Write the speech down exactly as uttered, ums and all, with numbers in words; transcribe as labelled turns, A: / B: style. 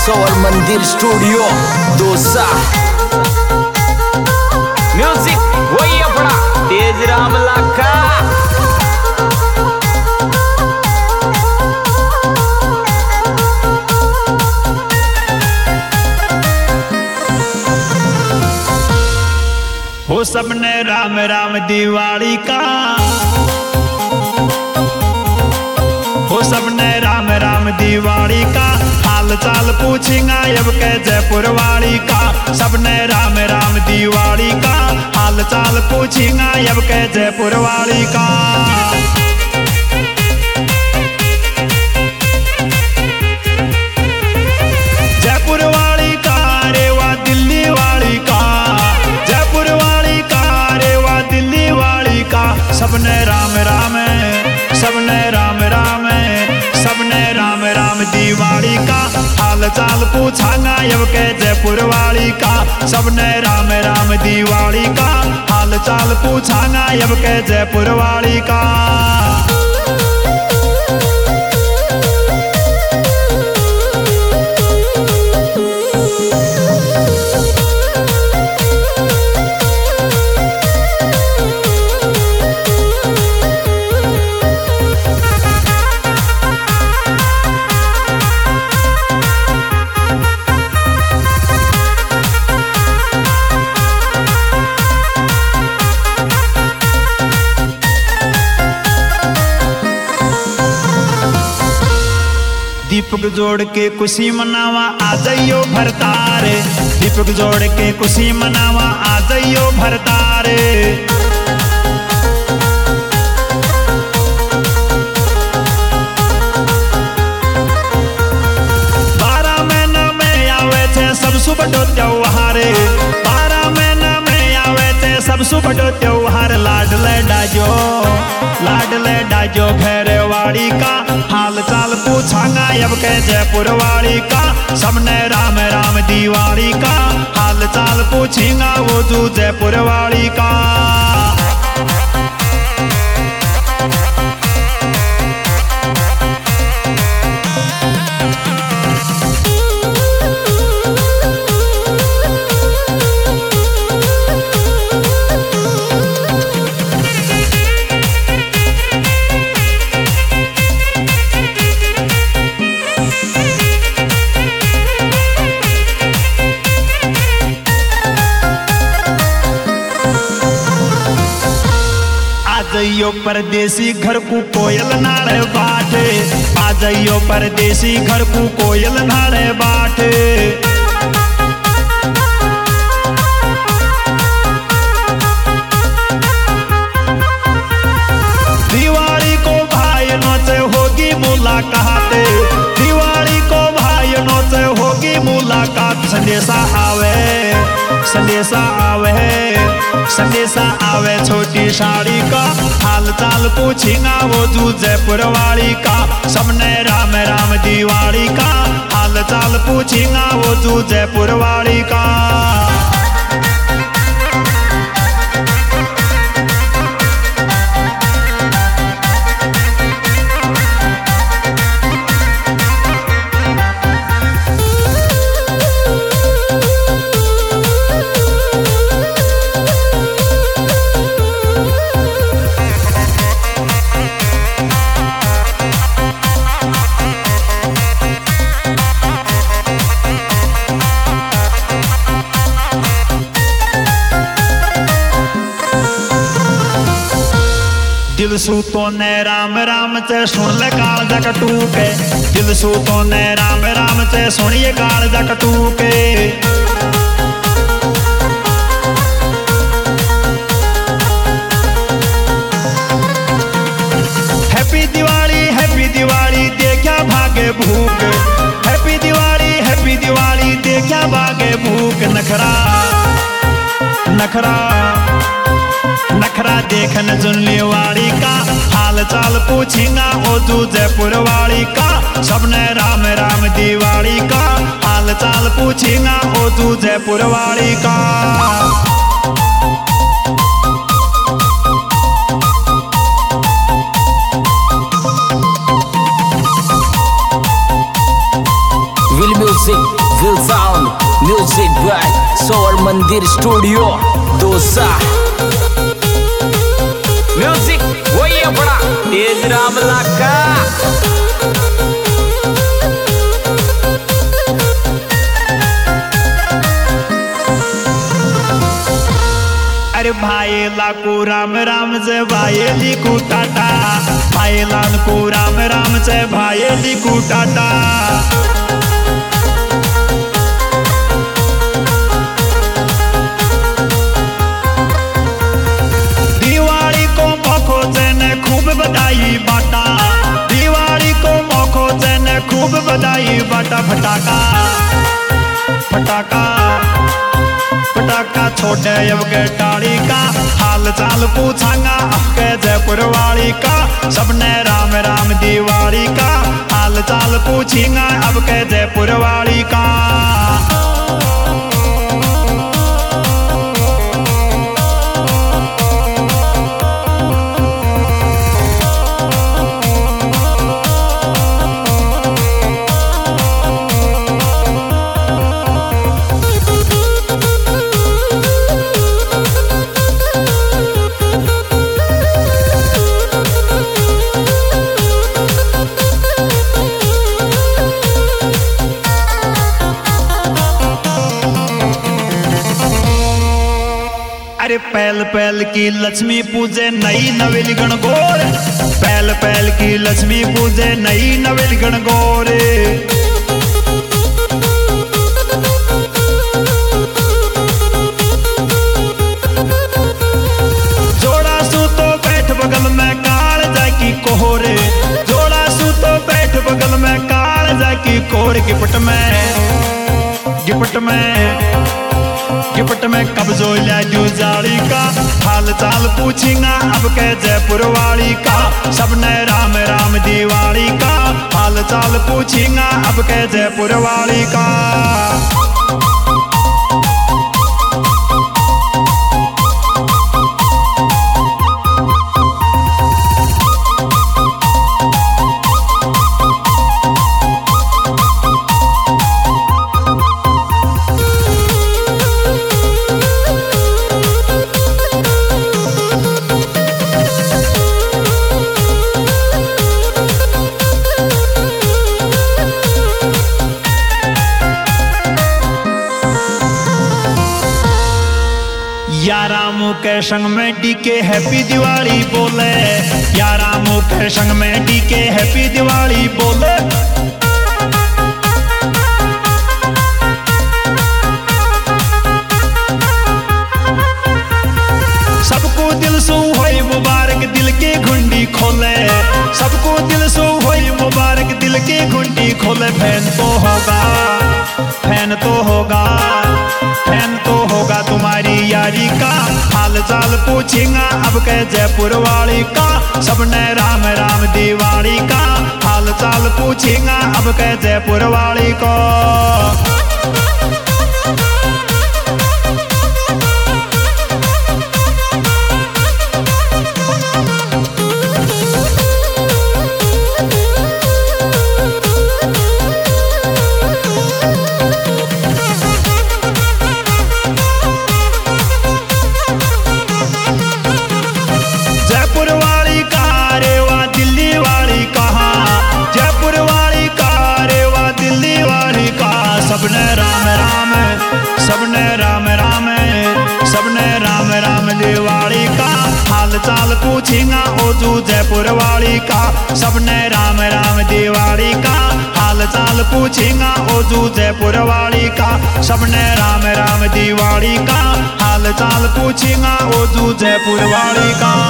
A: स्वर्ण मंदिर studio Dausa.
B: Music वही अपना तेज राम लाखा।
C: हो सबने राम राम दिवाली का, हो सबने राम राम दिवाली का, हाल चाल पूछेंगा अब के जयपुर वाली का। सबने राम राम दिवाली का, हाल चाल पूछेंगा अब के जयपुर वाली का। जयपुर वाली का रे वा दिल्ली वाली का, जयपुर वाली का रे वा दिल्ली वाली का। सबने राम राम, सबने राम राम, सबने राम राम दिवाली का, हाल चाल पूछांगा अब के जयपुर वाली का। सबने राम राम दिवाली का, हाल चाल पूछांगा अब के जयपुर वाली का। दीपक जोड़ के खुशी मनावा आ जाइयो भरतारे, दीपक जोड़ के खुशी मनावा आ जाइयो भरतारे। बारह महीना में आवे थे सब सुबह त्योहारे, बारह महीना में आवे थे सब सुबह त्योहार। लाडले डाजो, लाडले डाजो घेरे वाली का, हाल चाल पूछांगा अब के जयपुर वाली का। सबने राम राम दिवाली का, हाल चाल पूछेंगा वो जो जयपुर वाली का। आ जाइयो परदेसी घर को कोयल नाड़े बाटे, आ जाइयो परदेसी घर को कोयल नाड़े बाटे। दिवाली को भाइयों से होगी मुलाकात, दिवाली को भाइयों से होगी मुलाकात। संदेशा आवे, संदेशा आवे, संदेशा आवे छोटी साड़ी का, हाल चाल पूछेंगा वो जो जयपुर वाली का। सबने राम राम दिवाली का, हाल चाल पूछेंगा वो जो जयपुर वाली का। दिल सूतो ने राम राम से सुन ले काल जकटू के, दिल सूतो ने राम राम से सुनिए काल जकटू के। हैप्पी दिवाली, हैप्पी दिवाली देखा भागे भूख, हैप्पी दिवाली, हैप्पी दिवाली देखा भागे भूख। नखरा नखरा नखरा देखन जुनली वाली का, हाल चाल पूछेंगा ओ जो जयपुर वाली का। सबने राम राम दिवाली का, हाल चाल पूछेंगा ओ जो जयपुर वाली का।
A: Will Music म्यूजिक बाय सोवर मंदिर स्टूडियो दोसा।
B: म्यूजिक वही अपना तेज रामला का।
C: अरे भाई लाकू राम राम से भाई लिखू टाटा, भाई लाकू राम राम से भाई लिखू टाटा। दिवाली को मौको ने खूब बधाई बाटा, दिवाली को मौको ने खूब बधाई बाटा। फटाका फटाका फटाका छोड़े अब के टाड़ी का, हाल चाल पूछांगा अब के जयपुर वाली का। सबने राम राम दिवाली का, हाल चाल पूछेंगा अब के जयपुर वाली का। अरे पहल पहल की लक्ष्मी पूजे नई नवेली गणगौर, पहल पहल की लक्ष्मी पूजे नई नवेली गणगौर। जोड़ा सू तो बैठ बगल में काल जाकी कोहरे, जोड़ा सू तो बैठ बगल में काल जाकी कोहरे। गिपट में गिपट में गिफ्ट में कब्जो लाजू जाली का, हाल चाल पूछेंगा अब के जयपुर वाली का। सबने राम राम दिवाली का, हाल चाल पूछेंगा अब के जयपुर वाली का। यारामू के संग में डीके हैप्पी दिवाली बोले, यारामू के संग में डीके हैप्पी दिवाली बोले। सबको दिल सो होई मुबारक दिल के घुंडी खोले, सबको दिल सो होई मुबारक दिल के घुंडी खोले। फैन तो होगा फैन तो होगा फैन तो होगा तुम्हारी यारी का, हाल चाल पूछेंगा अब के जयपुर वाली का। सबने राम राम दिवाली का, हाल चाल पूछेंगा अब के जयपुर वाली को। सबने राम राम सबने राम राम सबने राम राम दिवाली का, हाल चाल पूछेंगा ओजू जयपुर वाली का। सबने राम राम दिवाली का, हाल चाल पूछेंगा ओजू जयपुर वाली का। सबने राम राम दिवाली का, हाल चाल पूछेंगा ओजू जयपुर वाली का।